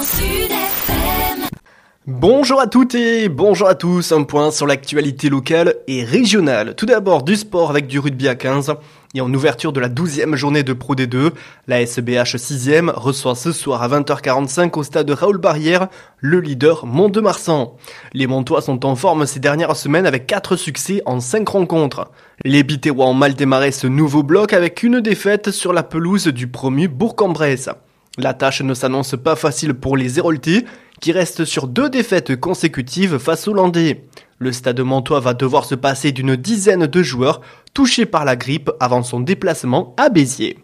Sud FM. Bonjour à toutes et bonjour à tous, un point sur l'actualité locale et régionale. Tout d'abord du sport avec du rugby à 15 et en ouverture de la 12e journée de Pro D2, la SBH 6e reçoit ce soir à 20h45 au stade Raoul Barrière le leader Mont-de-Marsan. Les Montois sont en forme ces dernières semaines avec 4 succès en 5 rencontres. Les Biterrois ont mal démarré ce nouveau bloc avec une défaite sur la pelouse du promu Bourg-en-Bresse. La tâche ne s'annonce pas facile pour les Héroltais, qui restent sur 2 défaites consécutives face aux Landais. Le stade montois va devoir se passer d'une dizaine de joueurs touchés par la grippe avant son déplacement à Béziers.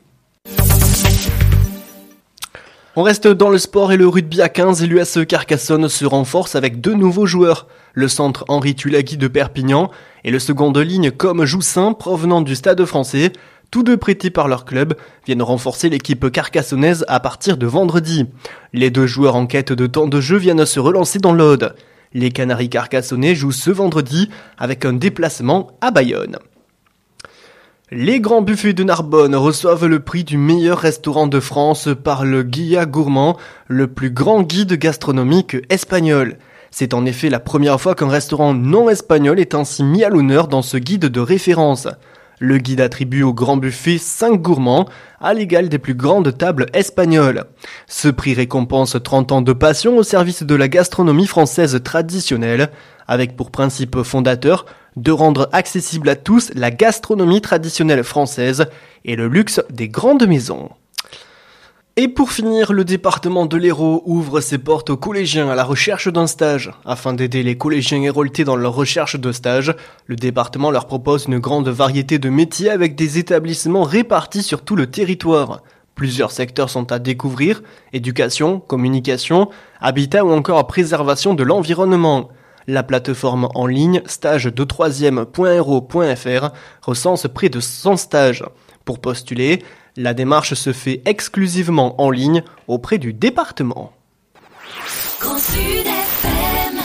On reste dans le sport et le rugby à 15 et l'US Carcassonne se renforce avec 2 nouveaux joueurs. Le centre Henri Tulagi de Perpignan et le second de ligne comme Joussin provenant du Stade français. Tous 2 prêtés par leur club viennent renforcer l'équipe carcassonnaise à partir de vendredi. Les 2 joueurs en quête de temps de jeu viennent se relancer dans l'Aude. Les Canaries carcassonnais jouent ce vendredi avec un déplacement à Bayonne. Les Grands Buffets de Narbonne reçoivent le prix du meilleur restaurant de France par le Guia Gourmand, le plus grand guide gastronomique espagnol. C'est en effet la première fois qu'un restaurant non espagnol est ainsi mis à l'honneur dans ce guide de référence. Le guide attribue au Grand Buffet 5 gourmands, à l'égal des plus grandes tables espagnoles. Ce prix récompense 30 ans de passion au service de la gastronomie française traditionnelle, avec pour principe fondateur de rendre accessible à tous la gastronomie traditionnelle française et le luxe des grandes maisons. Et pour finir, le département de l'Hérault ouvre ses portes aux collégiens à la recherche d'un stage. Afin d'aider les collégiens héroltais dans leur recherche de stage, le département leur propose une grande variété de métiers avec des établissements répartis sur tout le territoire. Plusieurs secteurs sont à découvrir, éducation, communication, habitat ou encore préservation de l'environnement. La plateforme en ligne stage23e.hérault.fr recense près de 100 stages. Pour postuler, la démarche se fait exclusivement en ligne auprès du département. Grand Sud